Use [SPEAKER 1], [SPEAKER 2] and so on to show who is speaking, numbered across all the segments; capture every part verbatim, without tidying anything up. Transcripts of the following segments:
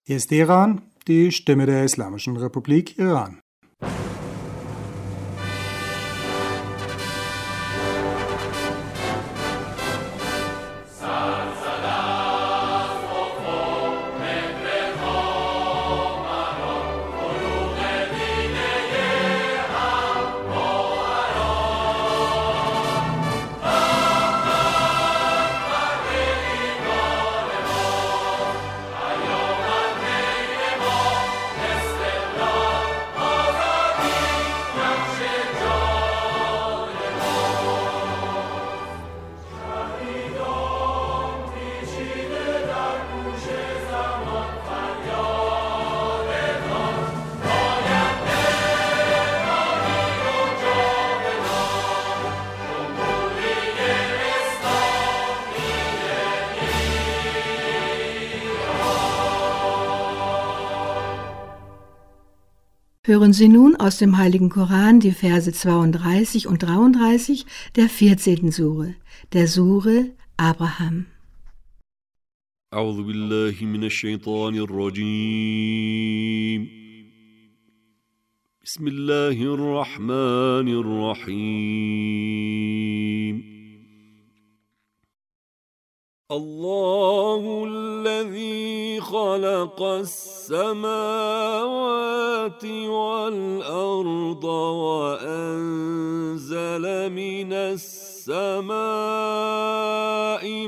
[SPEAKER 1] Hier ist Iran, die Stimme der Islamischen Republik Iran.
[SPEAKER 2] Hören Sie nun aus dem Heiligen Koran die Verse zweiunddreißig und dreiunddreißig der vierzehnten Sure, der Sure Abraham.
[SPEAKER 3] أعوذ بالله من الشيطان الرجيم بسم الله الرحمن الرحيم الله الذي خلق السماوات والأرض وأنزل من السماء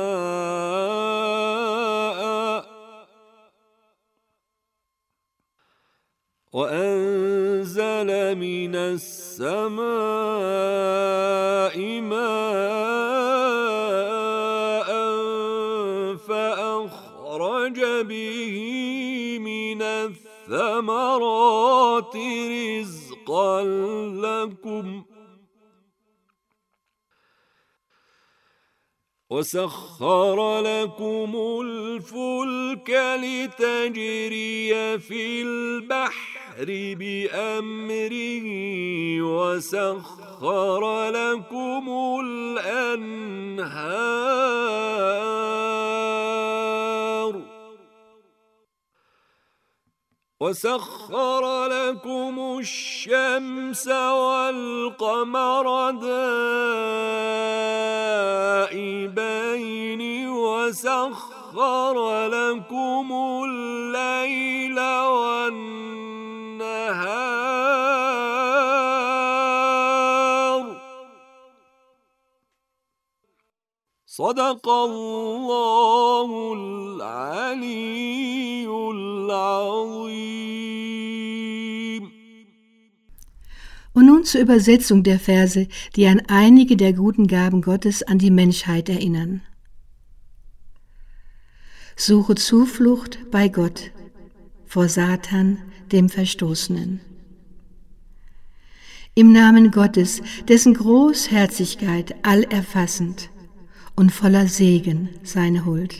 [SPEAKER 3] ماء وأنزل من السماء ماء فأخرج به من الثمرات رزقا لكم وسخر لكم الفلك لتجري في البحر بأمره وسخر لكم الأنهار وسخر لكم الشمس والقمر دائبين وسخر لكم الليل والنهار صدق الله العلي العظيم.
[SPEAKER 2] Und nun zur Übersetzung der Verse, die an einige der guten Gaben Gottes an die Menschheit erinnern. Suche Zuflucht bei Gott vor Satan, dem Verstoßenen. Im Namen Gottes, dessen Großherzigkeit allerfassend und voller Segen seine Huld.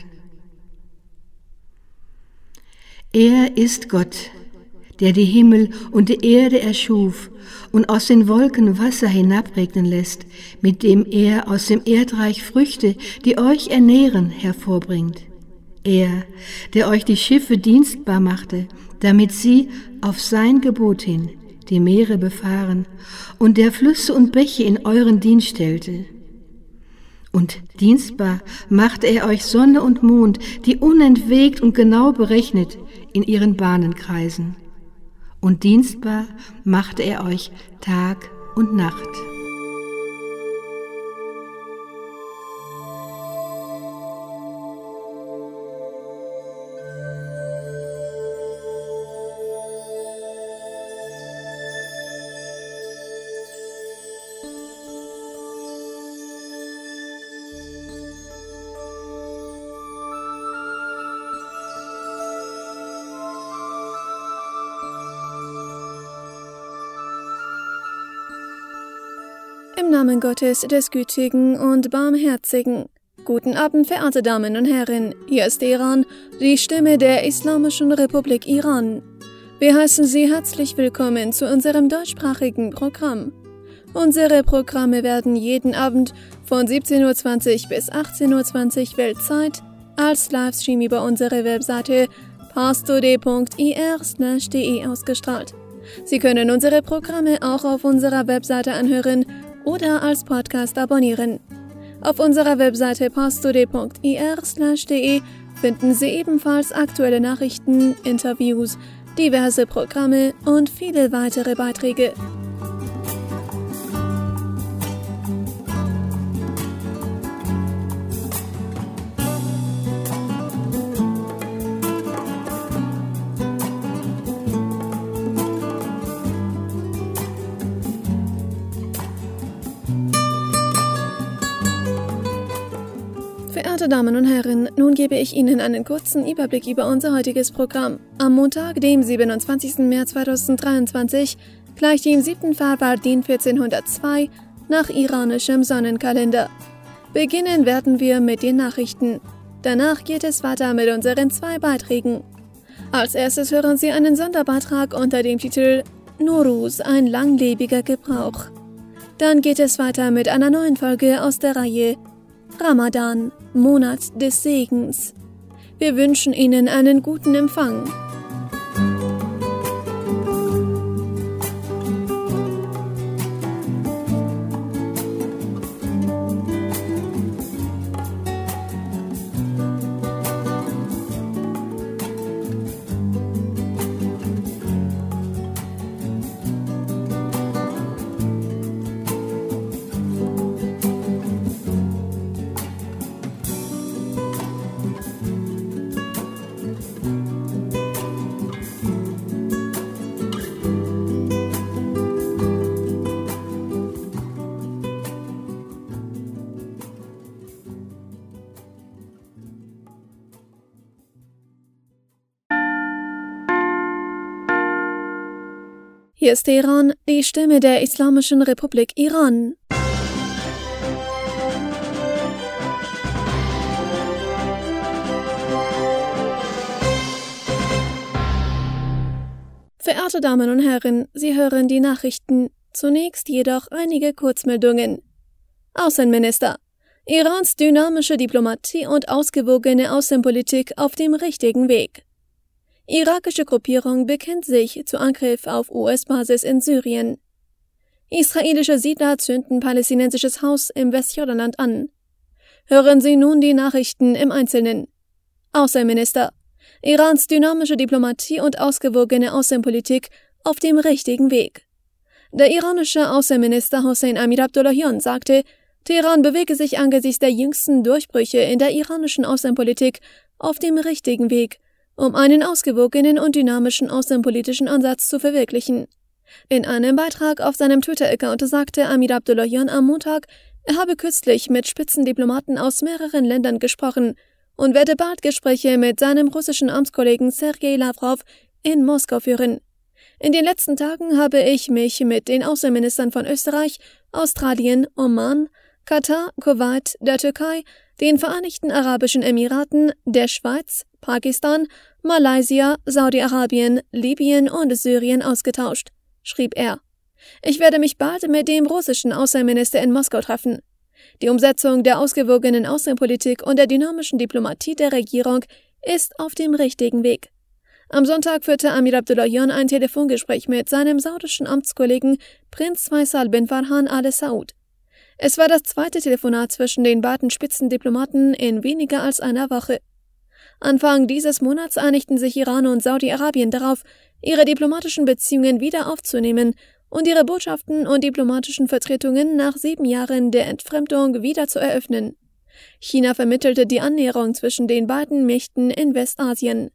[SPEAKER 2] Er ist Gott, der die Himmel und die Erde erschuf und aus den Wolken Wasser hinabregnen lässt, mit dem er aus dem Erdreich Früchte, die euch ernähren, hervorbringt. Er, der euch die Schiffe dienstbar machte, damit sie auf sein Gebot hin die Meere befahren und der Flüsse und Bäche in euren Dienst stellte. Und dienstbar machte er euch Sonne und Mond, die unentwegt und genau berechnet in ihren Bahnen kreisen. Und dienstbar machte er euch Tag und Nacht.
[SPEAKER 4] Im Namen Gottes, des Gütigen und Barmherzigen. Guten Abend, verehrte Damen und Herren. Hier ist Iran, die Stimme der Islamischen Republik Iran. Wir heißen Sie herzlich willkommen zu unserem deutschsprachigen Programm. Unsere Programme werden jeden Abend von siebzehn Uhr zwanzig bis achtzehn Uhr zwanzig Weltzeit als Livestream über unsere Webseite parstoday punkt ir slash de ausgestrahlt. Sie können unsere Programme auch auf unserer Webseite anhören oder als Podcast abonnieren. Auf unserer Webseite parstoday punkt ir slash de finden Sie ebenfalls aktuelle Nachrichten, Interviews, diverse Programme und viele weitere Beiträge. Verehrte Damen und Herren, nun gebe ich Ihnen einen kurzen Überblick über unser heutiges Programm. Am Montag, dem siebenundzwanzigsten März zweitausenddreiundzwanzig, gleich dem siebten Farbardin vierzehnhundertzwei nach iranischem Sonnenkalender. Beginnen werden wir mit den Nachrichten. Danach geht es weiter mit unseren zwei Beiträgen. Als erstes hören Sie einen Sonderbeitrag unter dem Titel Nowruz, ein langlebiger Gebrauch. Dann geht es weiter mit einer neuen Folge aus der Reihe Ramadan, Monat des Segens. Wir wünschen Ihnen einen guten Empfang. Hier ist Teheran, die Stimme der Islamischen Republik Iran. Verehrte Damen und Herren, Sie hören die Nachrichten. Zunächst jedoch einige Kurzmeldungen. Außenminister. Irans dynamische Diplomatie und ausgewogene Außenpolitik auf dem richtigen Weg. Irakische Gruppierung bekennt sich zu Angriff auf U S-Basis in Syrien. Israelische Siedler zünden palästinensisches Haus im Westjordanland an. Hören Sie nun die Nachrichten im Einzelnen. Außenminister. Irans dynamische Diplomatie und ausgewogene Außenpolitik auf dem richtigen Weg. Der iranische Außenminister Hossein Amir Abdollahian sagte, Teheran bewege sich angesichts der jüngsten Durchbrüche in der iranischen Außenpolitik auf dem richtigen Weg, um einen ausgewogenen und dynamischen außenpolitischen Ansatz zu verwirklichen. In einem Beitrag auf seinem Twitter-Account sagte Amir Abdollahian am Montag, er habe kürzlich mit Spitzendiplomaten aus mehreren Ländern gesprochen und werde bald Gespräche mit seinem russischen Amtskollegen Sergei Lavrov in Moskau führen. In den letzten Tagen habe ich mich mit den Außenministern von Österreich, Australien, Oman, Katar, Kuwait, der Türkei, den Vereinigten Arabischen Emiraten, der Schweiz, Pakistan, Malaysia, Saudi-Arabien, Libyen und Syrien ausgetauscht, schrieb er. Ich werde mich bald mit dem russischen Außenminister in Moskau treffen. Die Umsetzung der ausgewogenen Außenpolitik und der dynamischen Diplomatie der Regierung ist auf dem richtigen Weg. Am Sonntag führte Amir Abdollahian ein Telefongespräch mit seinem saudischen Amtskollegen Prinz Faisal bin Farhan Al Saud. Es war das zweite Telefonat zwischen den beiden Spitzendiplomaten in weniger als einer Woche. Anfang dieses Monats einigten sich Iran und Saudi-Arabien darauf, ihre diplomatischen Beziehungen wieder aufzunehmen und ihre Botschaften und diplomatischen Vertretungen nach sieben Jahren der Entfremdung wieder zu eröffnen. China vermittelte die Annäherung zwischen den beiden Mächten in Westasien.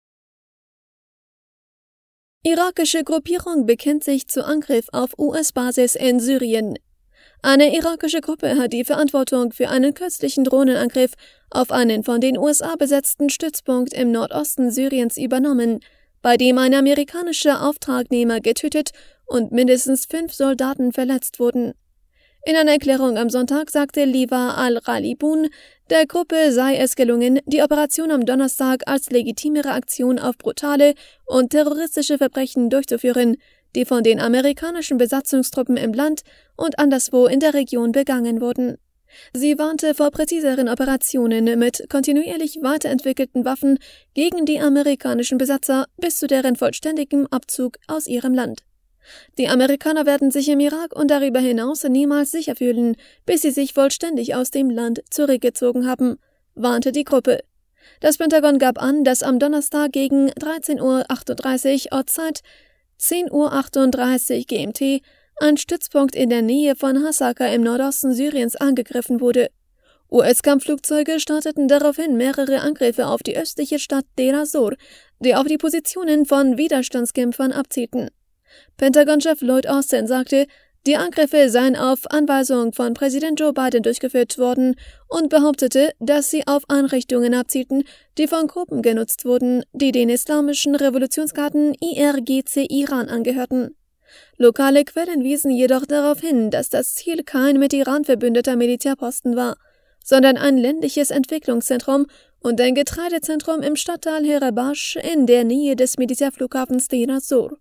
[SPEAKER 4] Irakische Gruppierung bekennt sich zu Angriff auf U S-Basis in Syrien. Eine irakische Gruppe hat die Verantwortung für einen kürzlichen Drohnenangriff auf einen von den U S A besetzten Stützpunkt im Nordosten Syriens übernommen, bei dem ein amerikanischer Auftragnehmer getötet und mindestens fünf Soldaten verletzt wurden. In einer Erklärung am Sonntag sagte Liwa al-Ghalibun, der Gruppe sei es gelungen, die Operation am Donnerstag als legitime Reaktion auf brutale und terroristische Verbrechen durchzuführen, die von den amerikanischen Besatzungstruppen im Land und anderswo in der Region begangen wurden. Sie warnte vor präziseren Operationen mit kontinuierlich weiterentwickelten Waffen gegen die amerikanischen Besatzer bis zu deren vollständigem Abzug aus ihrem Land. Die Amerikaner werden sich im Irak und darüber hinaus niemals sicher fühlen, bis sie sich vollständig aus dem Land zurückgezogen haben, warnte die Gruppe. Das Pentagon gab an, dass am Donnerstag gegen dreizehn Uhr achtunddreißig Ortszeit, zehn Uhr achtunddreißig G M T, ein Stützpunkt in der Nähe von Hasaka im Nordosten Syriens angegriffen wurde. U S-Kampfflugzeuge starteten daraufhin mehrere Angriffe auf die östliche Stadt Deir az-Zor, die auf die Positionen von Widerstandskämpfern abzielten. Pentagon-Chef Lloyd Austin sagte, die Angriffe seien auf Anweisung von Präsident Joe Biden durchgeführt worden und behauptete, dass sie auf Einrichtungen abzielten, die von Gruppen genutzt wurden, die den Islamischen Revolutionsgarden I R G C Iran angehörten. Lokale Quellen wiesen jedoch darauf hin, dass das Ziel kein mit Iran verbündeter Militärposten war, sondern ein ländliches Entwicklungszentrum und ein Getreidezentrum im Stadtteil Herabash in der Nähe des Militärflughafens Deir az-Zor.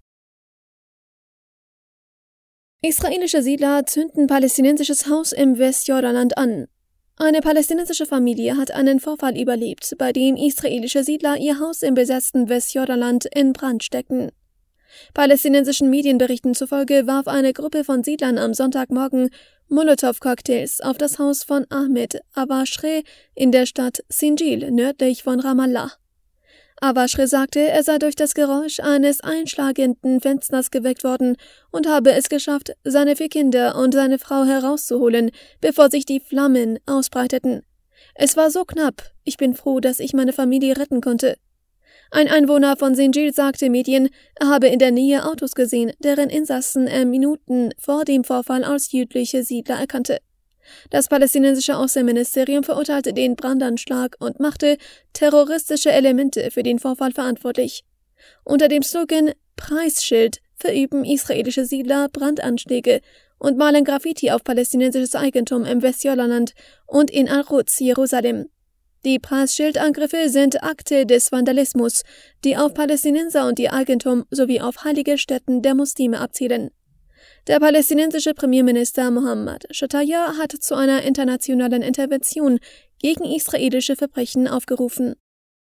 [SPEAKER 4] Israelische Siedler zünden palästinensisches Haus im Westjordanland an. Eine palästinensische Familie hat einen Vorfall überlebt, bei dem israelische Siedler ihr Haus im besetzten Westjordanland in Brand steckten. Palästinensischen Medienberichten zufolge warf eine Gruppe von Siedlern am Sonntagmorgen Molotow-Cocktails auf das Haus von Ahmed Awashre in der Stadt Sinjil nördlich von Ramallah. Awashre sagte, er sei durch das Geräusch eines einschlagenden Fensters geweckt worden und habe es geschafft, seine vier Kinder und seine Frau herauszuholen, bevor sich die Flammen ausbreiteten. Es war so knapp, ich bin froh, dass ich meine Familie retten konnte. Ein Einwohner von Sinjil sagte Medien, er habe in der Nähe Autos gesehen, deren Insassen er Minuten vor dem Vorfall als jüdische Siedler erkannte. Das palästinensische Außenministerium verurteilte den Brandanschlag und machte terroristische Elemente für den Vorfall verantwortlich. Unter dem Slogan Preisschild verüben israelische Siedler Brandanschläge und malen Graffiti auf palästinensisches Eigentum im Westjordanland und in Al-Quds, Jerusalem. Die Preisschildangriffe sind Akte des Vandalismus, die auf Palästinenser und ihr Eigentum sowie auf heilige Stätten der Muslime abzielen. Der palästinensische Premierminister Mohammad Shataya hat zu einer internationalen Intervention gegen israelische Verbrechen aufgerufen.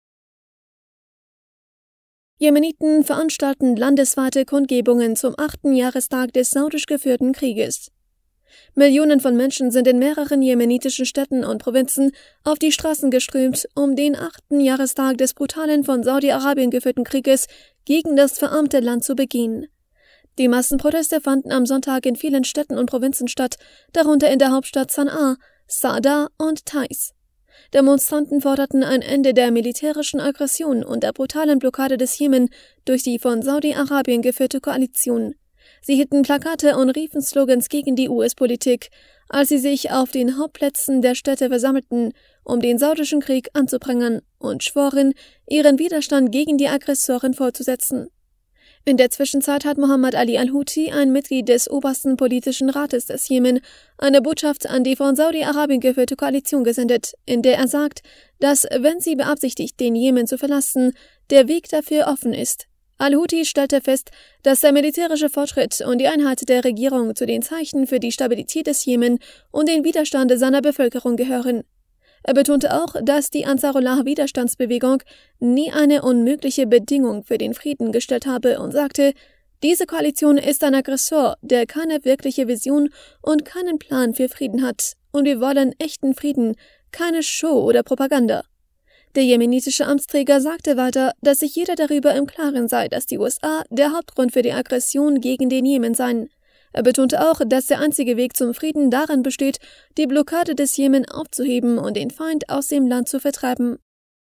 [SPEAKER 4] Jemeniten veranstalten landesweite Kundgebungen zum achten Jahrestag des saudisch geführten Krieges. Millionen von Menschen sind in mehreren jemenitischen Städten und Provinzen auf die Straßen geströmt, um den achten Jahrestag des brutalen von Saudi-Arabien geführten Krieges gegen das verarmte Land zu begehen. Die Massenproteste fanden am Sonntag in vielen Städten und Provinzen statt, darunter in der Hauptstadt Sanaa, Saada und Taiz. Demonstranten forderten ein Ende der militärischen Aggression und der brutalen Blockade des Jemen durch die von Saudi-Arabien geführte Koalition. Sie hielten Plakate und riefen Slogans gegen die U S-Politik, als sie sich auf den Hauptplätzen der Städte versammelten, um den saudischen Krieg anzuprangern, und schworen, ihren Widerstand gegen die Aggressoren fortzusetzen. In der Zwischenzeit hat Mohammed Ali al-Houthi, ein Mitglied des obersten politischen Rates des Jemen, eine Botschaft an die von Saudi-Arabien geführte Koalition gesendet, in der er sagt, dass, wenn sie beabsichtigt, den Jemen zu verlassen, der Weg dafür offen ist. Al-Houthi stellte fest, dass der militärische Fortschritt und die Einheit der Regierung zu den Zeichen für die Stabilität des Jemen und den Widerstand seiner Bevölkerung gehören. Er betonte auch, dass die Ansarullah-Widerstandsbewegung nie eine unmögliche Bedingung für den Frieden gestellt habe und sagte, diese Koalition ist ein Aggressor, der keine wirkliche Vision und keinen Plan für Frieden hat, und wir wollen echten Frieden, keine Show oder Propaganda. Der jemenitische Amtsträger sagte weiter, dass sich jeder darüber im Klaren sei, dass die U S A der Hauptgrund für die Aggression gegen den Jemen seien. Er betonte auch, dass der einzige Weg zum Frieden darin besteht, die Blockade des Jemen aufzuheben und den Feind aus dem Land zu vertreiben.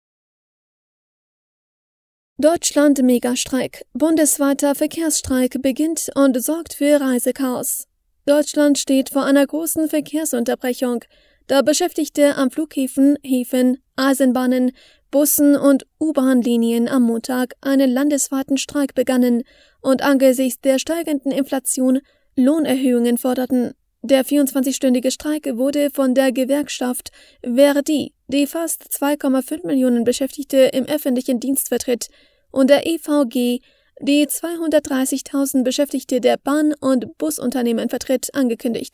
[SPEAKER 4] Deutschland Megastreik. Bundesweiter Verkehrsstreik beginnt und sorgt für Reisechaos. Deutschland steht vor einer großen Verkehrsunterbrechung, da Beschäftigte am Flughäfen, Häfen, Eisenbahnen, Bussen und U-Bahn-Linien am Montag einen landesweiten Streik begannen und angesichts der steigenden Inflation Lohnerhöhungen forderten. Der vierundzwanzigstündige Streik wurde von der Gewerkschaft Verdi, die fast zwei Komma fünf Millionen Beschäftigte im öffentlichen Dienst vertritt, und der E V G, die zweihundertdreißigtausend Beschäftigte der Bahn- und Busunternehmen vertritt, angekündigt.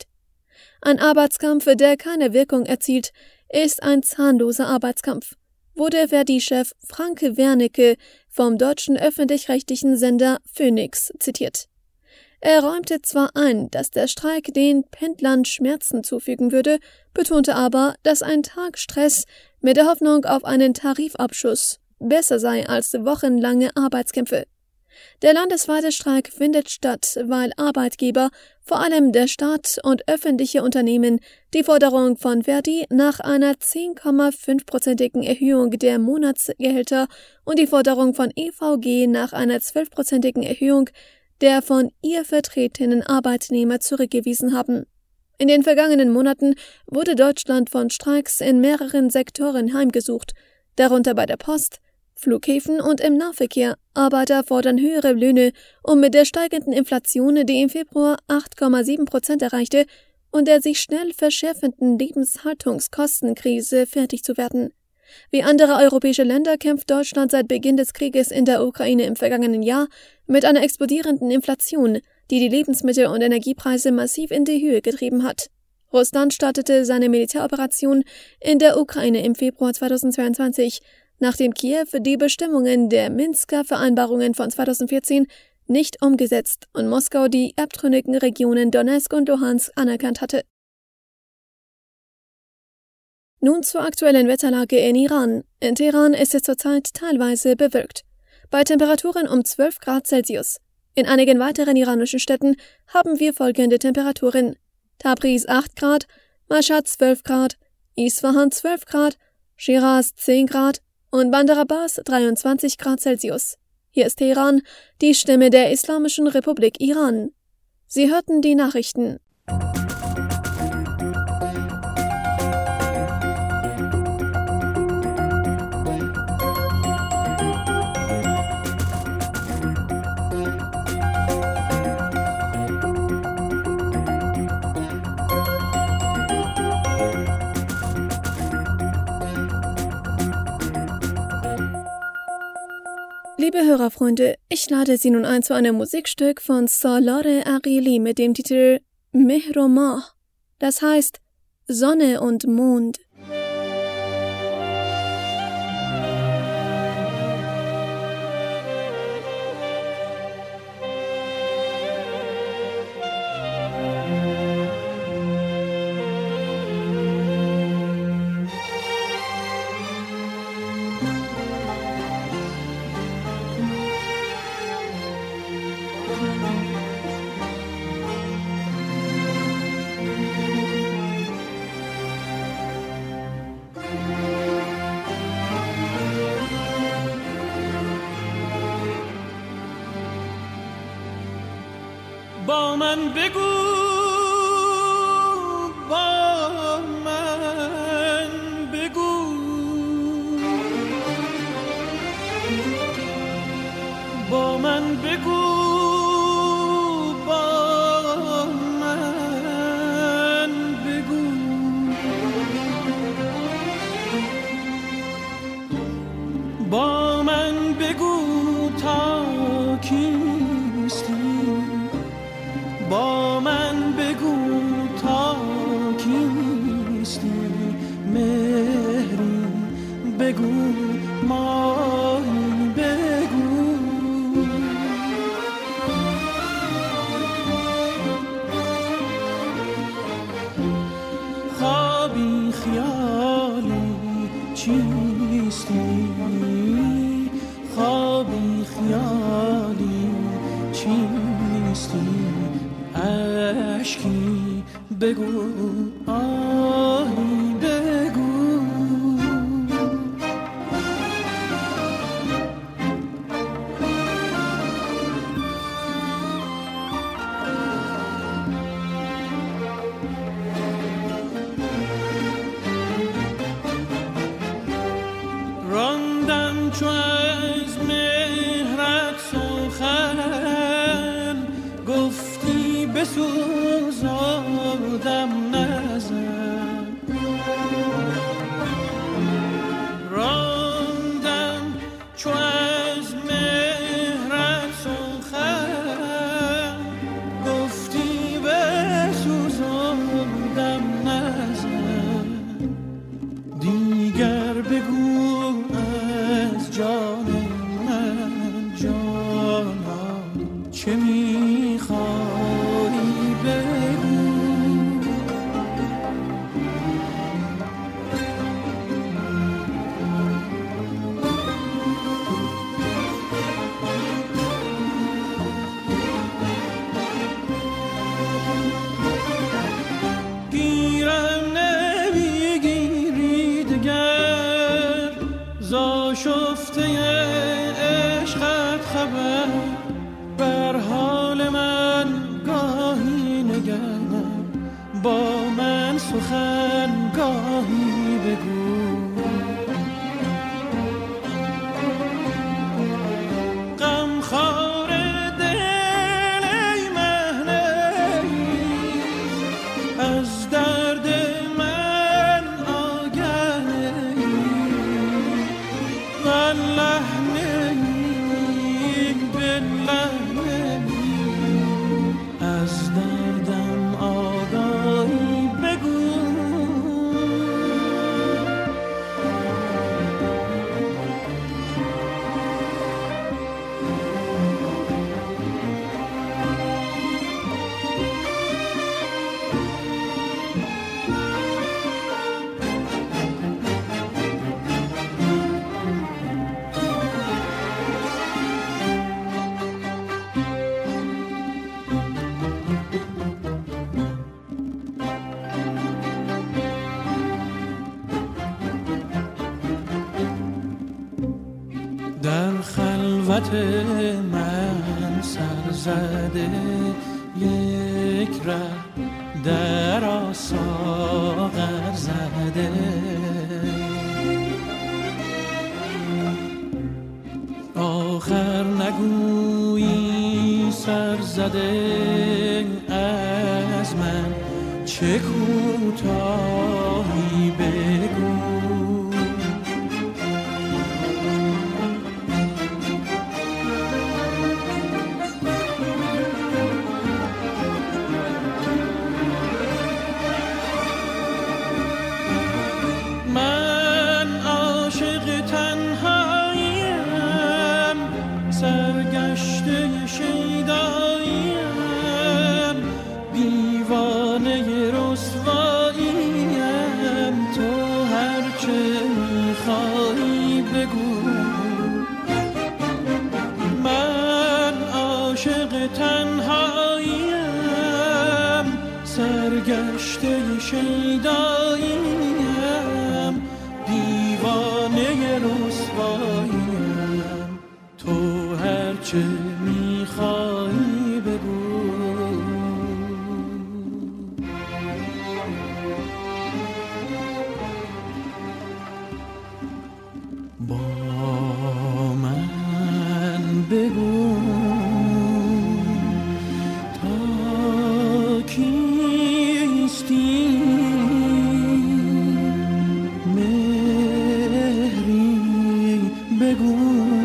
[SPEAKER 4] Ein Arbeitskampf, der keine Wirkung erzielt, ist ein zahnloser Arbeitskampf, wurde Verdi-Chef Frank Wernicke vom deutschen öffentlich-rechtlichen Sender Phoenix zitiert. Er räumte zwar ein, dass der Streik den Pendlern Schmerzen zufügen würde, betonte aber, dass ein Tag Stress mit der Hoffnung auf einen Tarifabschluss besser sei als wochenlange Arbeitskämpfe. Der landesweite Streik findet statt, weil Arbeitgeber, vor allem der Staat und öffentliche Unternehmen, die Forderung von Verdi nach einer zehn Komma fünf prozentigen Erhöhung der Monatsgehälter und die Forderung von E V G nach einer zwölf prozentigen Erhöhung der von ihr vertretenen Arbeitnehmer zurückgewiesen haben. In den vergangenen Monaten wurde Deutschland von Streiks in mehreren Sektoren heimgesucht, darunter bei der Post, Flughäfen und im Nahverkehr. Arbeiter fordern höhere Löhne, um mit der steigenden Inflation, die im Februar acht Komma sieben Prozent erreichte, und der sich schnell verschärfenden Lebenshaltungskostenkrise fertig zu werden. Wie andere europäische Länder kämpft Deutschland seit Beginn des Krieges in der Ukraine im vergangenen Jahr mit einer explodierenden Inflation, die die Lebensmittel- und Energiepreise massiv in die Höhe getrieben hat. Russland startete seine Militäroperation in der Ukraine im Februar zweitausendzweiundzwanzig, nachdem Kiew die Bestimmungen der Minsker Vereinbarungen von zweitausendvierzehn nicht umgesetzt und Moskau die abtrünnigen Regionen Donetsk und Luhansk anerkannt hatte. Nun zur aktuellen Wetterlage in Iran. In Teheran ist es zurzeit teilweise bewölkt, bei Temperaturen um zwölf Grad Celsius. In einigen weiteren iranischen Städten haben wir folgende Temperaturen: Tabriz acht Grad, Mashhad zwölf Grad, Isfahan zwölf Grad, Shiraz zehn Grad und Bandar Abbas dreiundzwanzig Grad Celsius. Hier ist Teheran, die Stimme der Islamischen Republik Iran. Sie hörten die Nachrichten. Liebe Hörerfreunde, ich lade Sie nun ein zu einem Musikstück von Salar Aqili mit dem Titel Mehr o Mah, das heißt Sonne und Mond.
[SPEAKER 3] با من بگو با من بگو با من بگو با من بگو با من بگو تا کیستی با من بگو تا کیستی مهری بگو ماهی بگو خوابی خیالی چیستی خوابی خیالی چیستی اشکی بگو آهی بگو راندم چو از مهرت سخن گفتی بسوزادم نظر خبر بر حال من گاهی نگرد با من سخن گاهی بگو غمخوار دل ای مهنه از درد من آگه نی والله نی بالله نی از دردم آگاهی بگو در خلوت من سر زده یک ره در آساغر زده آخر نگویی سر زده از من چه کوتاهی بگو سرگشته شیداییم دیوانه رسواییم تو هرچه میخوایی بگو من عاشق تنهاییم سرگشته شیداییم دیوانه رسواییم تو هرچه میخوایی بگو با من بگو تا کیستی مهری بگو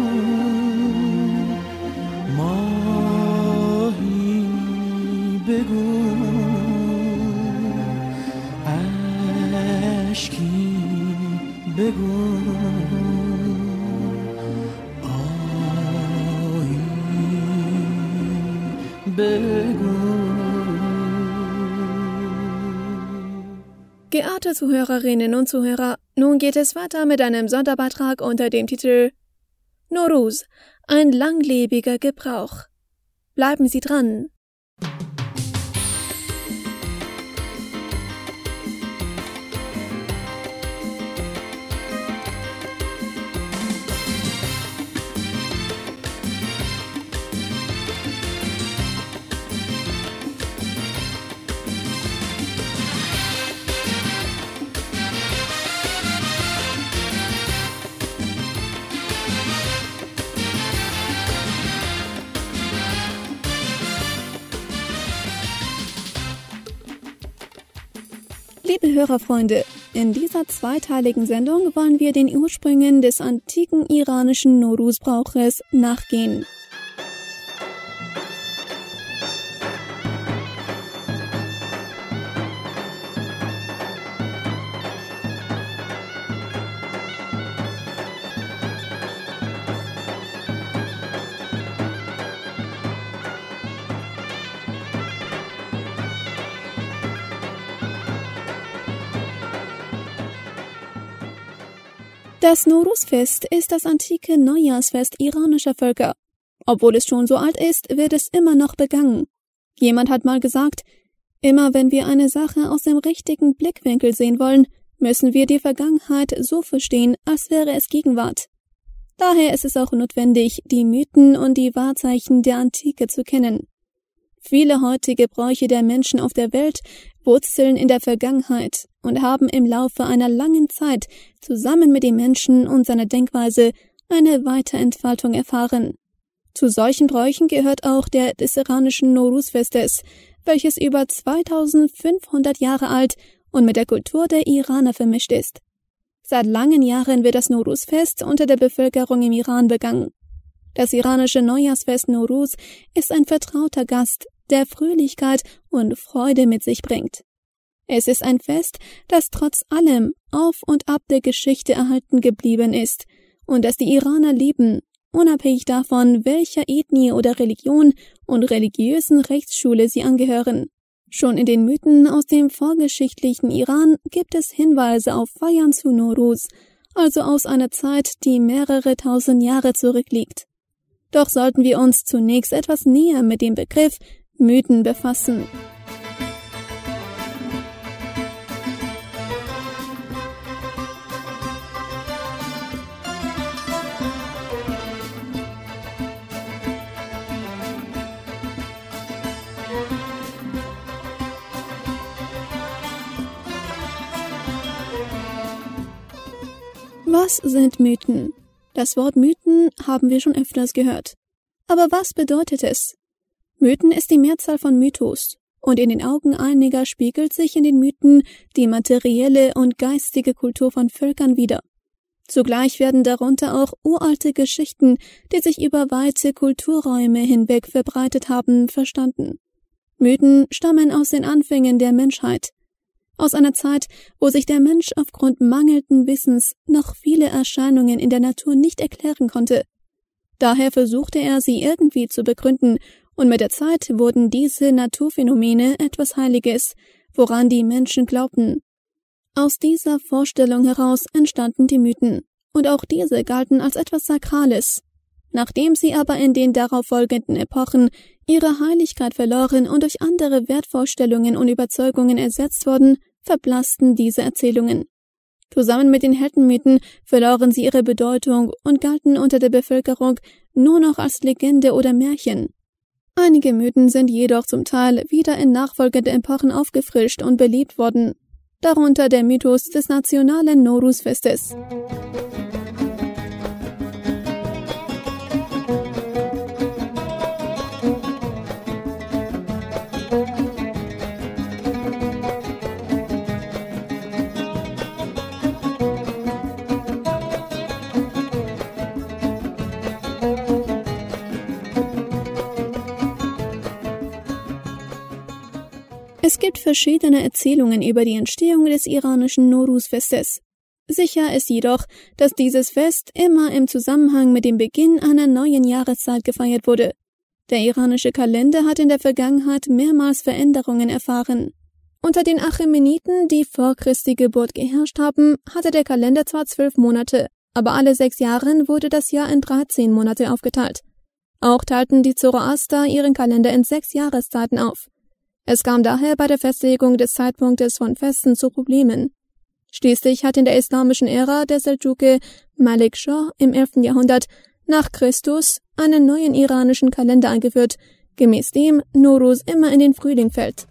[SPEAKER 3] بگو عشقی بگو آیی بگو.
[SPEAKER 4] Geehrte Zuhörerinnen und Zuhörer, nun geht es weiter mit einem Sonderbeitrag unter dem Titel Nowruz, ein langlebiger Gebrauch. Bleiben Sie dran! Liebe Hörerfreunde, in dieser zweiteiligen Sendung wollen wir den Ursprüngen des antiken iranischen Nowruz-Brauches nachgehen. Das Nowruz-Fest ist das antike Neujahrsfest iranischer Völker. Obwohl es schon so alt ist, wird es immer noch begangen. Jemand hat mal gesagt, immer wenn wir eine Sache aus dem richtigen Blickwinkel sehen wollen, müssen wir die Vergangenheit so verstehen, als wäre es Gegenwart. Daher ist es auch notwendig, die Mythen und die Wahrzeichen der Antike zu kennen. Viele heutige Bräuche der Menschen auf der Welt wurzeln in der Vergangenheit und haben im Laufe einer langen Zeit zusammen mit dem Menschen und seiner Denkweise eine Weiterentfaltung erfahren. Zu solchen Bräuchen gehört auch der des iranischen Nowruz-Festes, welches über zweitausendfünfhundert Jahre alt und mit der Kultur der Iraner vermischt ist. Seit langen Jahren wird das Nowruz-Fest unter der Bevölkerung im Iran begangen. Das iranische Neujahrsfest Nowruz ist ein vertrauter Gast, der Fröhlichkeit und Freude mit sich bringt. Es ist ein Fest, das trotz allem auf und ab der Geschichte erhalten geblieben ist und das die Iraner lieben, unabhängig davon, welcher Ethnie oder Religion und religiösen Rechtsschule sie angehören. Schon in den Mythen aus dem vorgeschichtlichen Iran gibt es Hinweise auf Feiern zu Nowruz, also aus einer Zeit, die mehrere tausend Jahre zurückliegt. Doch sollten wir uns zunächst etwas näher mit dem Begriff Mythen befassen. Was sind Mythen? Das Wort Mythen haben wir schon öfters gehört. Aber was bedeutet es? Mythen ist die Mehrzahl von Mythos, und in den Augen einiger spiegelt sich in den Mythen die materielle und geistige Kultur von Völkern wider. Zugleich werden darunter auch uralte Geschichten, die sich über weite Kulturräume hinweg verbreitet haben, verstanden. Mythen stammen aus den Anfängen der Menschheit. Aus einer Zeit, wo sich der Mensch aufgrund mangelnden Wissens noch viele Erscheinungen in der Natur nicht erklären konnte. Daher versuchte er, sie irgendwie zu begründen, und mit der Zeit wurden diese Naturphänomene etwas Heiliges, woran die Menschen glaubten. Aus dieser Vorstellung heraus entstanden die Mythen, und auch diese galten als etwas Sakrales. Nachdem sie aber in den darauffolgenden Epochen ihre Heiligkeit verloren und durch andere Wertvorstellungen und Überzeugungen ersetzt wurden, verblassten diese Erzählungen. Zusammen mit den Heldenmythen verloren sie ihre Bedeutung und galten unter der Bevölkerung nur noch als Legende oder Märchen. Einige Mythen sind jedoch zum Teil wieder in nachfolgenden Epochen aufgefrischt und beliebt worden, darunter der Mythos des nationalen Nowruz-Festes. Es gibt verschiedene Erzählungen über die Entstehung des iranischen Nowruz-Festes. Sicher ist jedoch, dass dieses Fest immer im Zusammenhang mit dem Beginn einer neuen Jahreszeit gefeiert wurde. Der iranische Kalender hat in der Vergangenheit mehrmals Veränderungen erfahren. Unter den Achämeniden, die vor Christi Geburt geherrscht haben, hatte der Kalender zwar zwölf Monate, aber alle sechs Jahre wurde das Jahr in dreizehn Monate aufgeteilt. Auch teilten die Zoroaster ihren Kalender in sechs Jahreszeiten auf. Es kam daher bei der Festlegung des Zeitpunktes von Festen zu Problemen. Schließlich hat in der islamischen Ära der Seldschuke Malik Shah im elften Jahrhundert nach Christus einen neuen iranischen Kalender eingeführt, gemäß dem Nowruz immer in den Frühling fällt.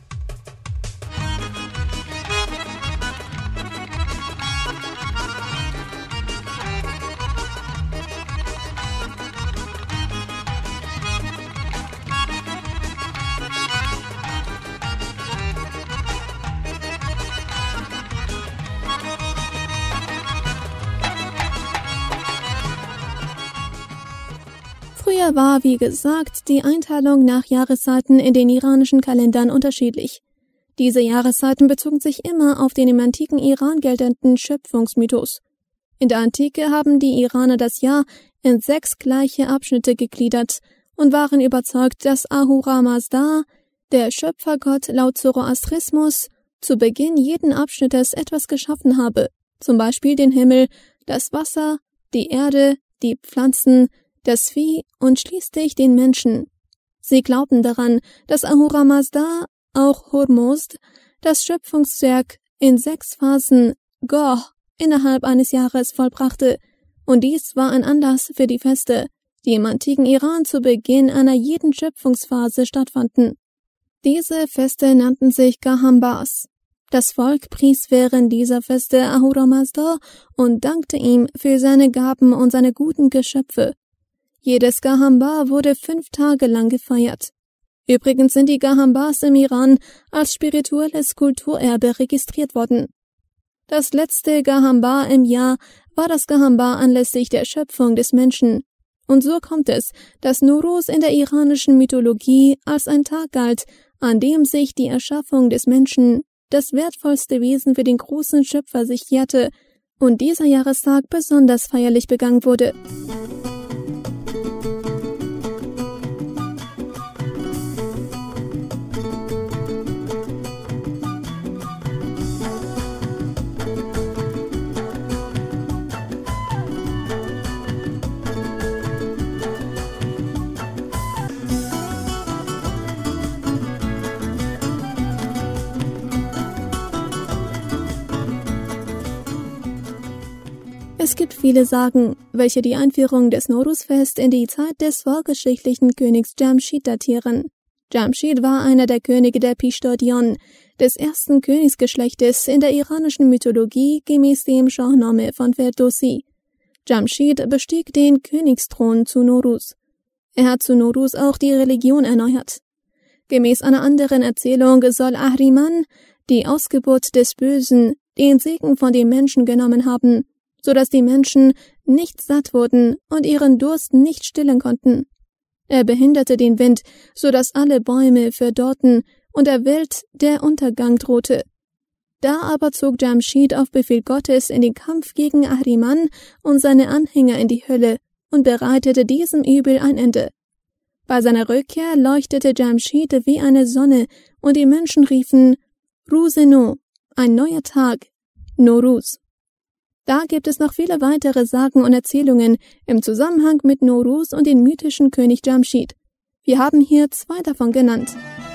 [SPEAKER 4] Früher war, wie gesagt, die Einteilung nach Jahreszeiten in den iranischen Kalendern unterschiedlich. Diese Jahreszeiten bezogen sich immer auf den im antiken Iran geltenden Schöpfungsmythos. In der Antike haben die Iraner das Jahr in sechs gleiche Abschnitte gegliedert und waren überzeugt, dass Ahura Mazda, der Schöpfergott laut Zoroastrismus, zu Beginn jeden Abschnittes etwas geschaffen habe, zum Beispiel den Himmel, das Wasser, die Erde, die Pflanzen, das Vieh und schließlich den Menschen. Sie glaubten daran, dass Ahura Mazda, auch Hormozd, das Schöpfungswerk in sechs Phasen Goh innerhalb eines Jahres vollbrachte und dies war ein Anlass für die Feste, die im antiken Iran zu Beginn einer jeden Schöpfungsphase stattfanden. Diese Feste nannten sich Gahambars. Das Volk pries während dieser Feste Ahura Mazda und dankte ihm für seine Gaben und seine guten Geschöpfe. Jedes Gahambar wurde fünf Tage lang gefeiert. Übrigens sind die Gahambars im Iran als spirituelles Kulturerbe registriert worden. Das letzte Gahambar im Jahr war das Gahambar anlässlich der Schöpfung des Menschen. Und so kommt es, dass Nowruz in der iranischen Mythologie als ein Tag galt, an dem sich die Erschaffung des Menschen, das wertvollste Wesen für den großen Schöpfer, sich jährte und dieser Jahrestag besonders feierlich begangen wurde. Es gibt viele Sagen, welche die Einführung des Nowruz-Fest in die Zeit des vorgeschichtlichen Königs Jamshid datieren. Jamshid war einer der Könige der Pishtodion, des ersten Königsgeschlechtes in der iranischen Mythologie gemäß dem Shahnameh von Ferdowsi. Jamshid bestieg den Königsthron zu Nowruz. Er hat zu Nowruz auch die Religion erneuert. Gemäß einer anderen Erzählung soll Ahriman, die Ausgeburt des Bösen, den Segen von den Menschen genommen haben, so dass die Menschen nicht satt wurden und ihren Durst nicht stillen konnten. Er behinderte den Wind, so dass alle Bäume verdorrten und der Welt der Untergang drohte. Da aber zog Jamshid auf Befehl Gottes in den Kampf gegen Ahriman und seine Anhänger in die Hölle und bereitete diesem Übel ein Ende. Bei seiner Rückkehr leuchtete Jamshid wie eine Sonne und die Menschen riefen Ruzeno, ein neuer Tag, Nowruz. Da gibt es noch viele weitere Sagen und Erzählungen im Zusammenhang mit Nowruz und dem mythischen König Jamshid. Wir haben hier zwei davon genannt.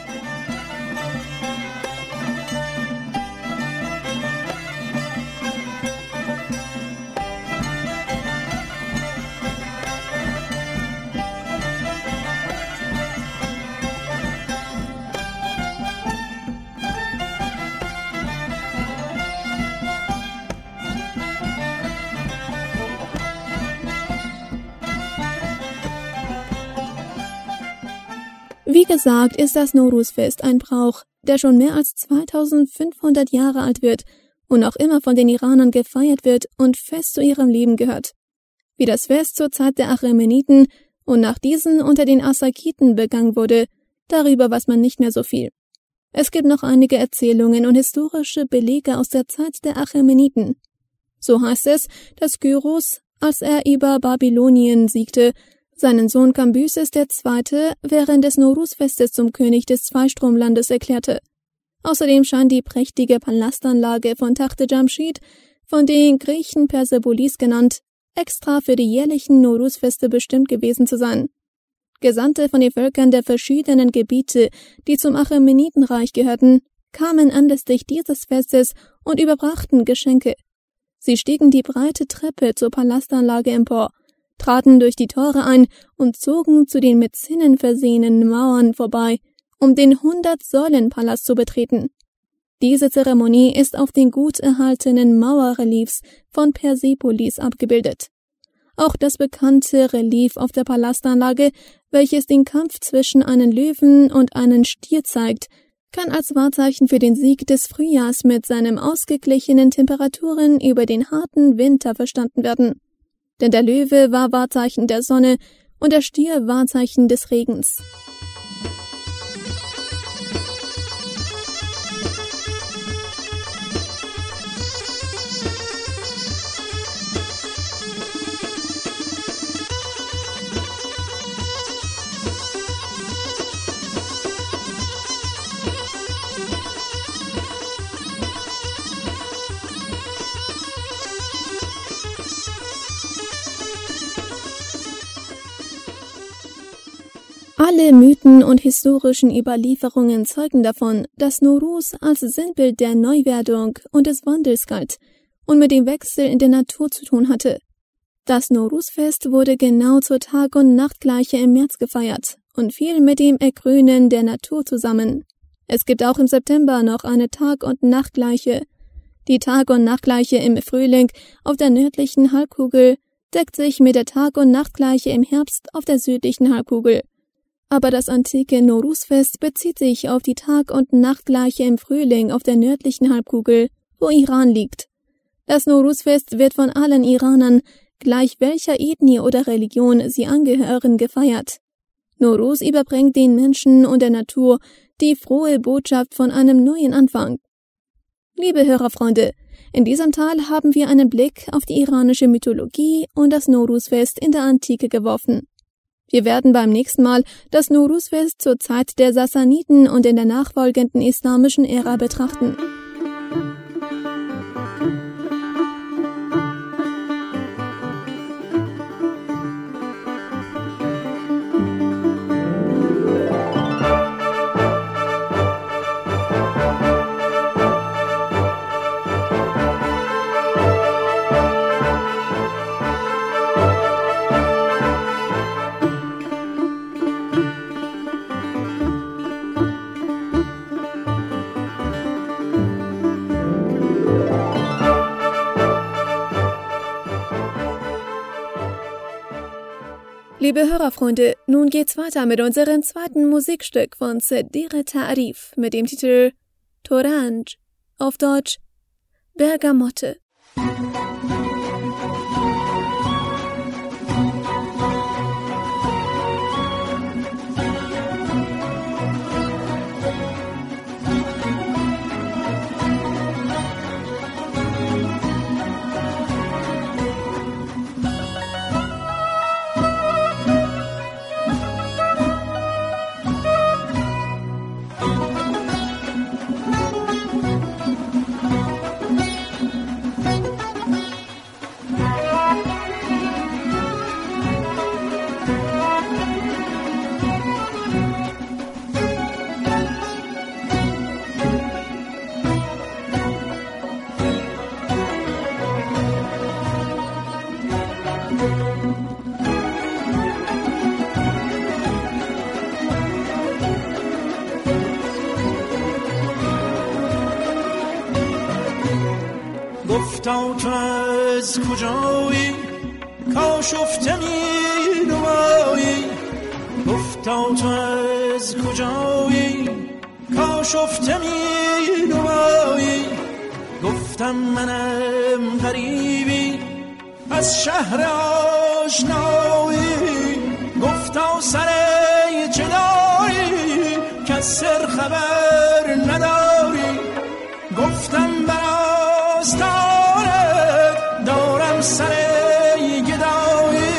[SPEAKER 4] Wie gesagt, ist das Nowruz-Fest ein Brauch, der schon mehr als zweitausendfünfhundert Jahre alt wird und auch immer von den Iranern gefeiert wird und fest zu ihrem Leben gehört. Wie das Fest zur Zeit der Achämeniden und nach diesen unter den Arsakiden begangen wurde, darüber weiß man nicht mehr so viel. Es gibt noch einige Erzählungen und historische Belege aus der Zeit der Achämeniden. So heißt es, dass Kyros, als er über Babylonien siegte, seinen Sohn Kambyses der Zweite während des Nowruz-Festes zum König des Zweistromlandes erklärte. Außerdem scheint die prächtige Palastanlage von Tachte Jamshid, von den Griechen Persepolis genannt, extra für die jährlichen Nowruz-Feste bestimmt gewesen zu sein. Gesandte von den Völkern der verschiedenen Gebiete, die zum Achämenidenreich gehörten, kamen anlässlich dieses Festes und überbrachten Geschenke. Sie stiegen die breite Treppe zur Palastanlage empor, traten durch die Tore ein und zogen zu den mit Zinnen versehenen Mauern vorbei, um den hundert-Säulen-Palast zu betreten. Diese Zeremonie ist auf den gut erhaltenen Mauerreliefs von Persepolis abgebildet. Auch das bekannte Relief auf der Palastanlage, welches den Kampf zwischen einem Löwen und einem Stier zeigt, kann als Wahrzeichen für den Sieg des Frühjahrs mit seinen ausgeglichenen Temperaturen über den harten Winter verstanden werden. Denn der Löwe war Wahrzeichen der Sonne und der Stier Wahrzeichen des Regens. Alle Mythen und historischen Überlieferungen zeugen davon, dass Nowruz als Sinnbild der Neuwerdung und des Wandels galt und mit dem Wechsel in der Natur zu tun hatte. Das Nowruz-Fest wurde genau zur Tag- und Nachtgleiche im März gefeiert und fiel mit dem Ergrünen der Natur zusammen. Es gibt auch im September noch eine Tag- und Nachtgleiche. Die Tag- und Nachtgleiche im Frühling auf der nördlichen Halbkugel deckt sich mit der Tag- und Nachtgleiche im Herbst auf der südlichen Halbkugel. Aber das antike Nowruz-Fest bezieht sich auf die Tag- und Nachtgleiche im Frühling auf der nördlichen Halbkugel, wo Iran liegt. Das Nowruz-Fest wird von allen Iranern, gleich welcher Ethnie oder Religion sie angehören, gefeiert. Nowruz überbringt den Menschen und der Natur die frohe Botschaft von einem neuen Anfang. Liebe Hörerfreunde, in diesem Teil haben wir einen Blick auf die iranische Mythologie und das Nowruz-Fest in der Antike geworfen. Wir werden beim nächsten Mal das Nowruz-Fest zur Zeit der Sassaniden und in der nachfolgenden islamischen Ära betrachten. Liebe Hörerfreunde, nun geht's weiter mit unserem zweiten Musikstück von Sedir Ta'arif mit dem Titel Toranj, auf Deutsch Bergamotte.
[SPEAKER 3] گفتا تو از کجایی کاشفته می نمایی گفتا تو از کجایی کاشفته می نمایی گفتم منم غریبی از شهر آشنایی گفتا سر جدایی که سر خبر نداری گفتم براستانه دارم سر گدایی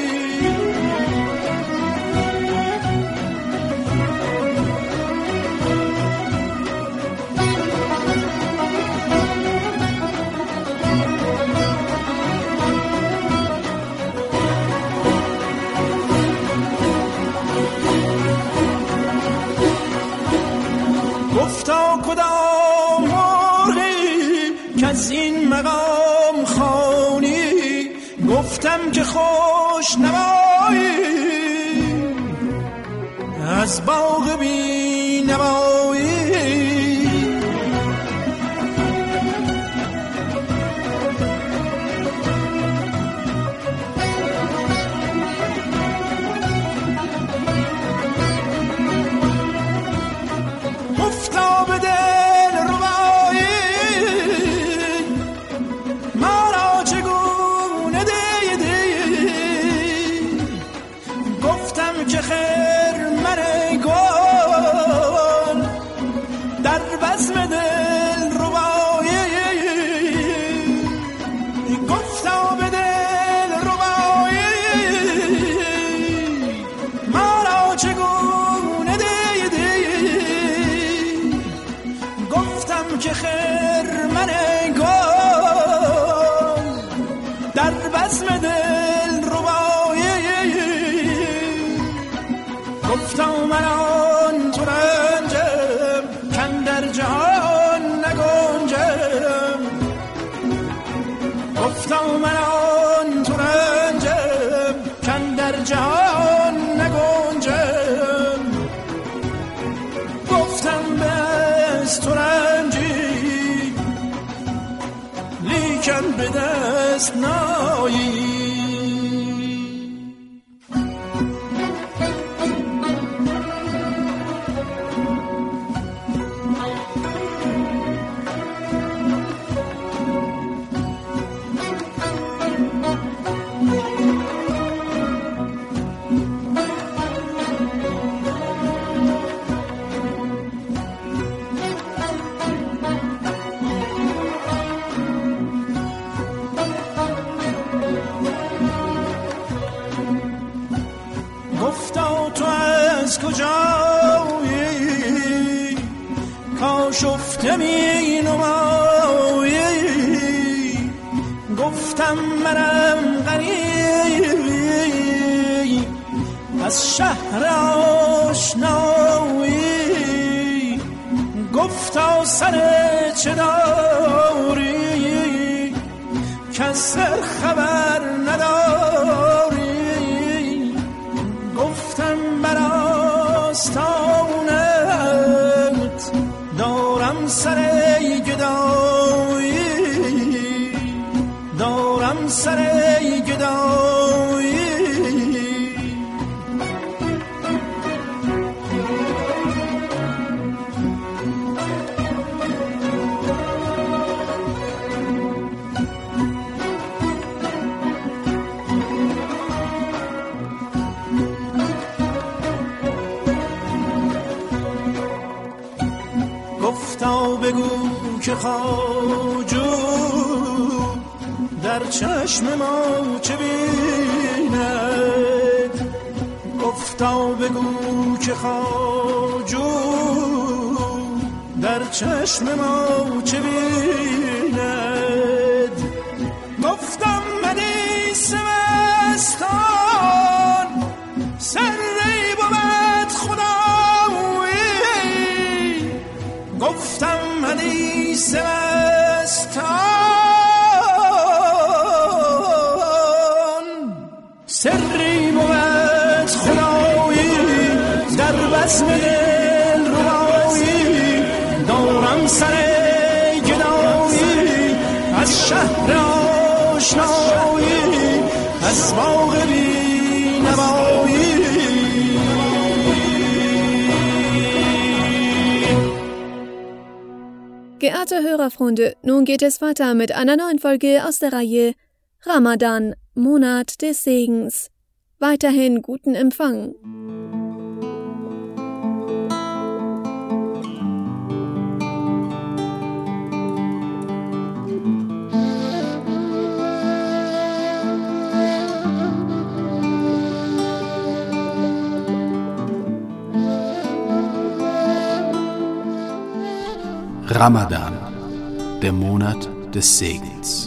[SPEAKER 3] گفتا کدام مرغی که از این مقام خوانی گفتم که خوش نوایی از باغ بی نوایی گفتم من آن ترنجم کن در جهان نگنجم گفتم من آن ترنجم به دست نایی. گفتا تو از کجایی کاشفته می نمایی. گفتم منم غریب از شهر آشنایی. گفتا سر چه داری که سر خبر نداری. گفتم بر آستانت دارم سر گدایی، دارم سر گدایی. گفتا بگو که خواجو در چشم ما چه بیند. گفتا بگو که خواجو در چشم ما چه بیند. گفتم منی سمستان سری بود خدایی. گفتم منی سمستان سری بود خدایی. در بزم دل روایی دارم سر گدایی. از شهر آشنایی از باغ بی نوایی.
[SPEAKER 4] Geehrte Hörerfreunde, nun geht es weiter mit einer neuen Folge aus der Reihe Ramadan, Monat des Segens. Weiterhin guten Empfang.
[SPEAKER 5] Ramadan, der Monat des Segens.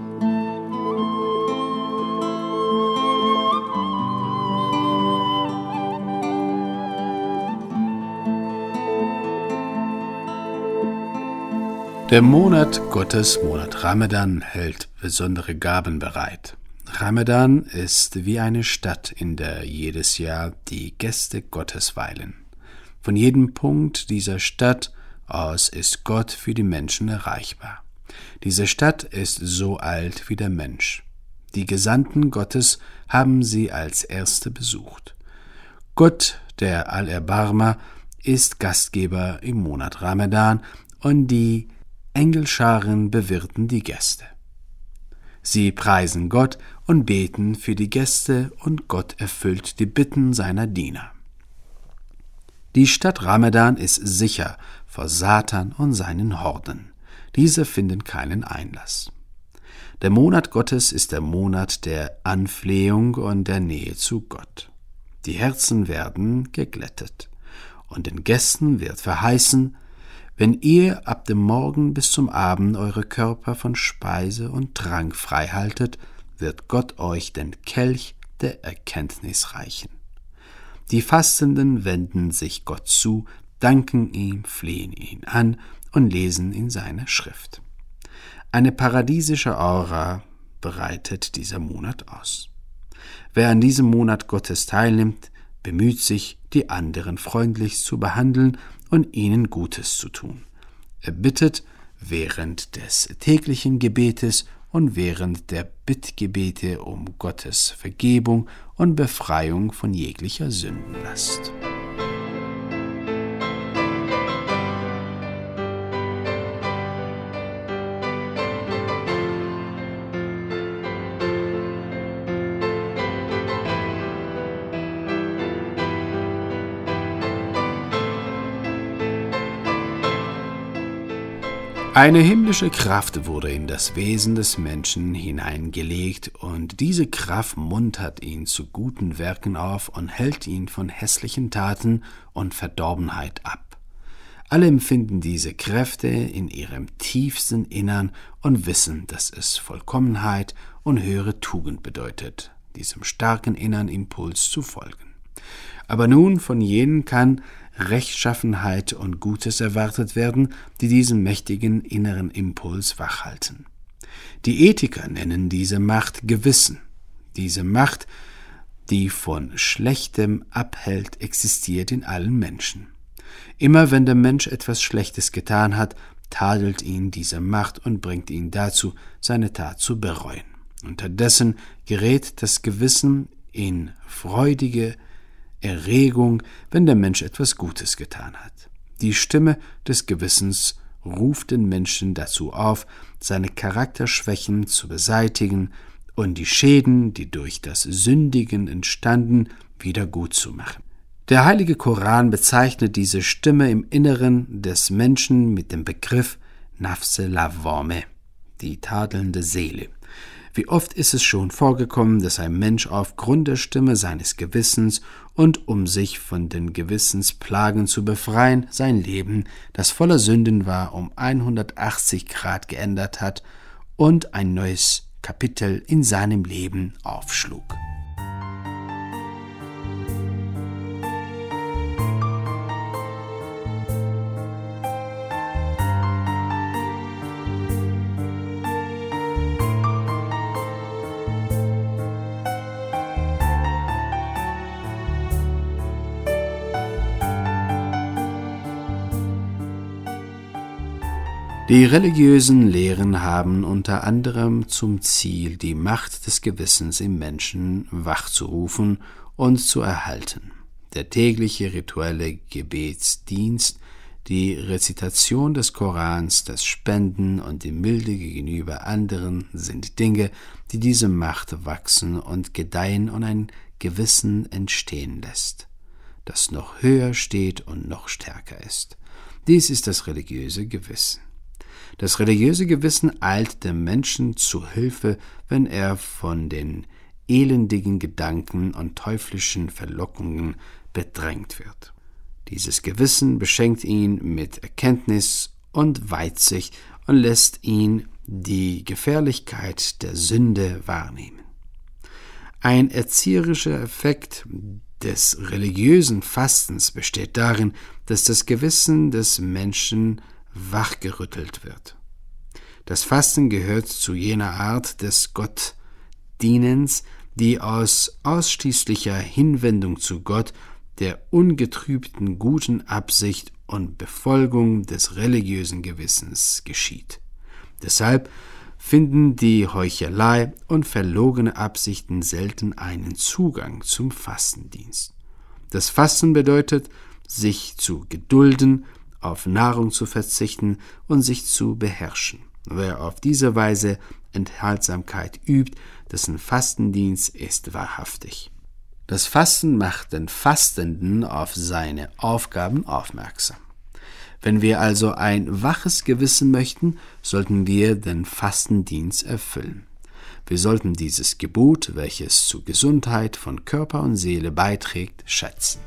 [SPEAKER 5] Der Monat Gottes, Monat Ramadan, hält besondere Gaben bereit. Ramadan ist wie eine Stadt, in der jedes Jahr die Gäste Gottes weilen. Von jedem Punkt dieser Stadt aus ist Gott für die Menschen erreichbar. Diese Stadt ist so alt wie der Mensch. Die Gesandten Gottes haben sie als Erste besucht. Gott, der Allerbarmer, ist Gastgeber im Monat Ramadan und die Engelscharen bewirten die Gäste. Sie preisen Gott und beten für die Gäste und Gott erfüllt die Bitten seiner Diener. Die Stadt Ramadan ist sicher vor Satan und seinen Horden. Diese finden keinen Einlass. Der Monat Gottes ist der Monat der Anflehung und der Nähe zu Gott. Die Herzen werden geglättet und den Gästen wird verheißen: Wenn ihr ab dem Morgen bis zum Abend eure Körper von Speise und Trank frei haltet, wird Gott euch den Kelch der Erkenntnis reichen. Die Fastenden wenden sich Gott zu, danken ihm, flehen ihn an und lesen in seiner Schrift. Eine paradiesische Aura bereitet dieser Monat aus. Wer an diesem Monat Gottes teilnimmt, bemüht sich, die anderen freundlich zu behandeln und ihnen Gutes zu tun. Er bittet während des täglichen Gebetes und während der Bittgebete um Gottes Vergebung und Befreiung von jeglicher Sündenlast. Eine himmlische Kraft wurde in das Wesen des Menschen hineingelegt, und diese Kraft muntert ihn zu guten Werken auf und hält ihn von hässlichen Taten und Verdorbenheit ab. Alle empfinden diese Kräfte in ihrem tiefsten Innern und wissen, dass es Vollkommenheit und höhere Tugend bedeutet, diesem starken inneren Impuls zu folgen. Aber nun von jenen kann Rechtschaffenheit und Gutes erwartet werden, die diesen mächtigen inneren Impuls wachhalten. Die Ethiker nennen diese Macht Gewissen. Diese Macht, die von Schlechtem abhält, existiert in allen Menschen. Immer wenn der Mensch etwas Schlechtes getan hat, tadelt ihn diese Macht und bringt ihn dazu, seine Tat zu bereuen. Unterdessen gerät das Gewissen in freudige Erregung, wenn der Mensch etwas Gutes getan hat. Die Stimme des Gewissens ruft den Menschen dazu auf, seine Charakterschwächen zu beseitigen und die Schäden, die durch das Sündigen entstanden, wieder gut zu machen. Der heilige Koran bezeichnet diese Stimme im Inneren des Menschen mit dem Begriff Nafse Lawwame, die tadelnde Seele. Wie oft ist es schon vorgekommen, dass ein Mensch aufgrund der Stimme seines Gewissens und um sich von den Gewissensplagen zu befreien, sein Leben, das voller Sünden war, um hundertachtzig Grad geändert hat und ein neues Kapitel in seinem Leben aufschlug. Die religiösen Lehren haben unter anderem zum Ziel, die Macht des Gewissens im Menschen wachzurufen und zu erhalten. Der tägliche rituelle Gebetsdienst, die Rezitation des Korans, das Spenden und die Milde gegenüber anderen sind Dinge, die diese Macht wachsen und gedeihen und ein Gewissen entstehen lässt, das noch höher steht und noch stärker ist. Dies ist das religiöse Gewissen. Das religiöse Gewissen eilt dem Menschen zu Hilfe, wenn er von den elendigen Gedanken und teuflischen Verlockungen bedrängt wird. Dieses Gewissen beschenkt ihn mit Erkenntnis und Weitsicht und lässt ihn die Gefährlichkeit der Sünde wahrnehmen. Ein erzieherischer Effekt des religiösen Fastens besteht darin, dass das Gewissen des Menschen wachgerüttelt wird. Das Fasten gehört zu jener Art des Gottdienens, die aus ausschließlicher Hinwendung zu Gott, der ungetrübten guten Absicht und Befolgung des religiösen Gewissens geschieht. Deshalb finden die Heuchelei und verlogene Absichten selten einen Zugang zum Fastendienst. Das Fasten bedeutet, sich zu gedulden, auf Nahrung zu verzichten und sich zu beherrschen. Wer auf diese Weise Enthaltsamkeit übt, dessen Fastendienst ist wahrhaftig. Das Fasten macht den Fastenden auf seine Aufgaben aufmerksam. Wenn wir also ein waches Gewissen möchten, sollten wir den Fastendienst erfüllen. Wir sollten dieses Gebot, welches zur Gesundheit von Körper und Seele beiträgt, schätzen.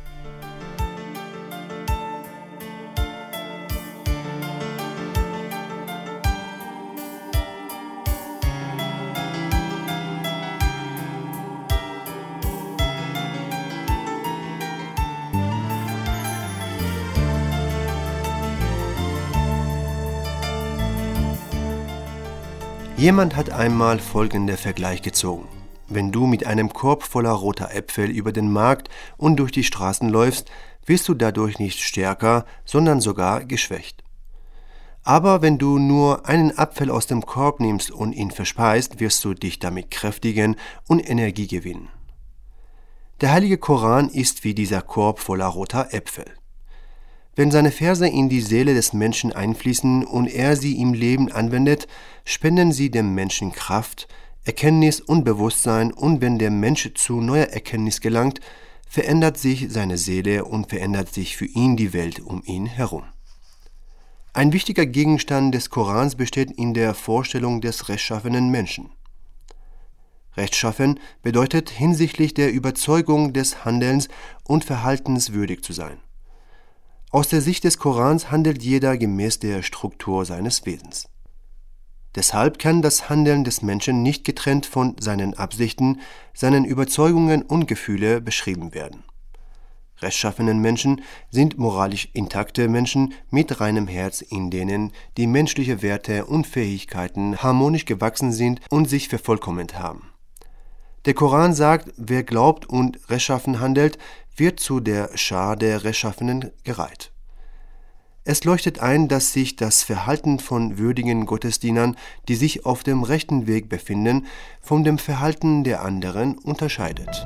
[SPEAKER 6] Jemand hat einmal folgenden Vergleich gezogen. Wenn du mit einem Korb voller roter Äpfel über den Markt und durch die Straßen läufst, wirst du dadurch nicht stärker, sondern sogar geschwächt. Aber wenn du nur einen Apfel aus dem Korb nimmst und ihn verspeist, wirst du dich damit kräftigen und Energie gewinnen. Der heilige Koran ist wie dieser Korb voller roter Äpfel. Wenn seine Verse in die Seele des Menschen einfließen und er sie im Leben anwendet, spenden sie dem Menschen Kraft, Erkenntnis und Bewusstsein, und wenn der Mensch zu neuer Erkenntnis gelangt, verändert sich seine Seele und verändert sich für ihn die Welt um ihn herum. Ein wichtiger Gegenstand des Korans besteht in der Vorstellung des rechtschaffenen Menschen. Rechtschaffen bedeutet, hinsichtlich der Überzeugung des Handelns und Verhaltens würdig zu sein. Aus der Sicht des Korans handelt jeder gemäß der Struktur seines Wesens. Deshalb kann das Handeln des Menschen nicht getrennt von seinen Absichten, seinen Überzeugungen und Gefühlen beschrieben werden. Rechtschaffenen Menschen sind moralisch intakte Menschen mit reinem Herz, in denen die menschlichen Werte und Fähigkeiten harmonisch gewachsen sind und sich vervollkommnet haben. Der Koran sagt, wer glaubt und rechtschaffen handelt, wird zu der Schar der Rechtschaffenen gereiht. Es leuchtet ein, dass sich das Verhalten von würdigen Gottesdienern, die sich auf dem rechten Weg befinden, von dem Verhalten der anderen unterscheidet.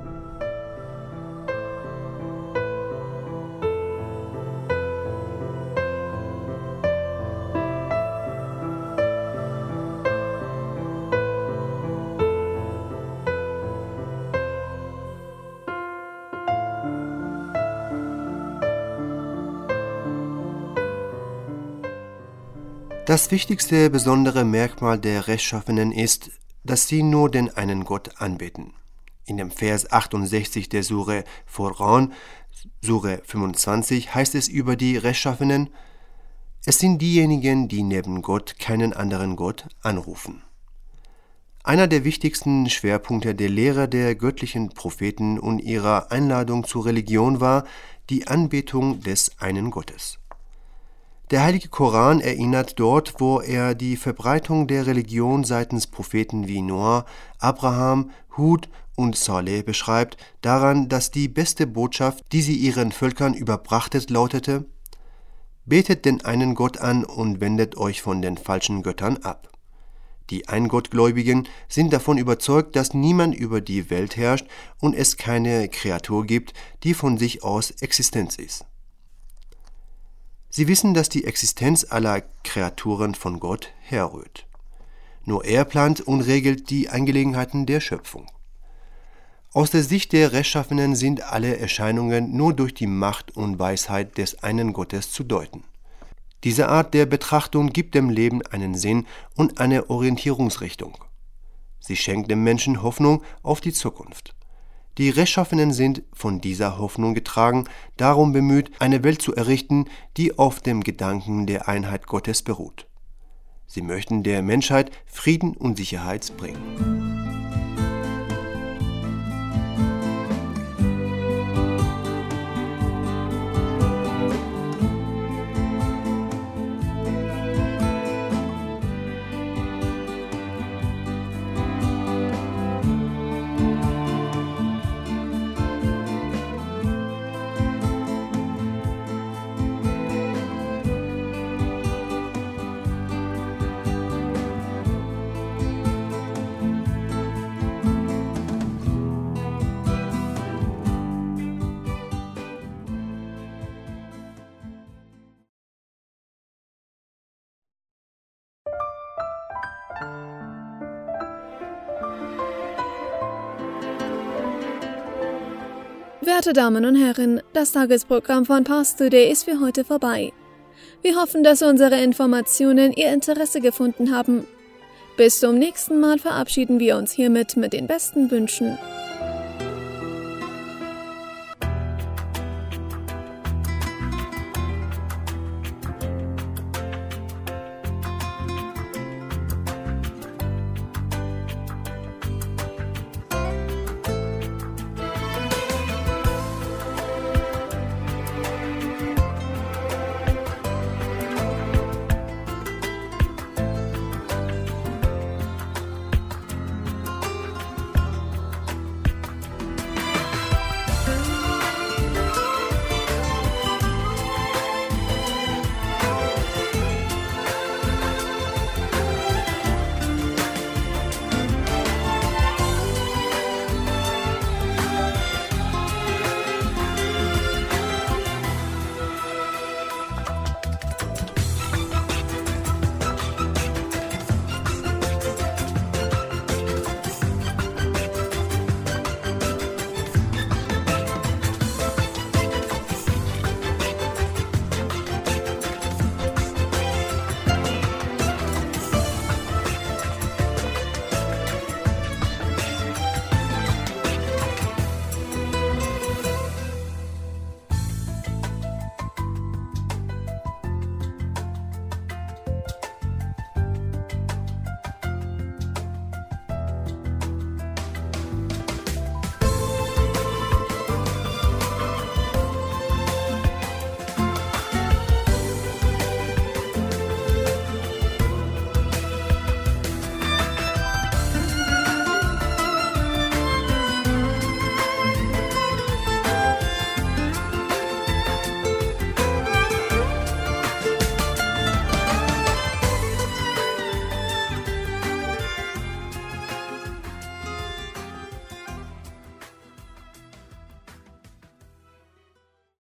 [SPEAKER 6] Das wichtigste besondere Merkmal der Rechtschaffenen ist, dass sie nur den einen Gott anbeten. In dem Vers achtundsechzig der Sure Furqan, Sure fünfundzwanzig, heißt es über die Rechtschaffenen: Es sind diejenigen, die neben Gott keinen anderen Gott anrufen. Einer der wichtigsten Schwerpunkte der Lehre der göttlichen Propheten und ihrer Einladung zur Religion war die Anbetung des einen Gottes. Der heilige Koran erinnert dort, wo er die Verbreitung der Religion seitens Propheten wie Noah, Abraham, Hud und Saleh beschreibt, daran, dass die beste Botschaft, die sie ihren Völkern überbrachtet, lautete: Betet den einen Gott an und wendet euch von den falschen Göttern ab. Die Eingottgläubigen sind davon überzeugt, dass niemand über die Welt herrscht und es keine Kreatur gibt, die von sich aus Existenz ist. Sie wissen, dass die Existenz aller Kreaturen von Gott herrührt. Nur er plant und regelt die Angelegenheiten der Schöpfung. Aus der Sicht der Rechtschaffenen sind alle Erscheinungen nur durch die Macht und Weisheit des einen Gottes zu deuten. Diese Art der Betrachtung gibt dem Leben einen Sinn und eine Orientierungsrichtung. Sie schenkt dem Menschen Hoffnung auf die Zukunft. Die Rechtschaffenen sind von dieser Hoffnung getragen, darum bemüht, eine Welt zu errichten, die auf dem Gedanken der Einheit Gottes beruht. Sie möchten der Menschheit Frieden und Sicherheit bringen.
[SPEAKER 4] Werte Damen und Herren, das Tagesprogramm von Pars Today ist für heute vorbei. Wir hoffen, dass unsere Informationen Ihr Interesse gefunden haben. Bis zum nächsten Mal verabschieden wir uns hiermit mit den besten Wünschen.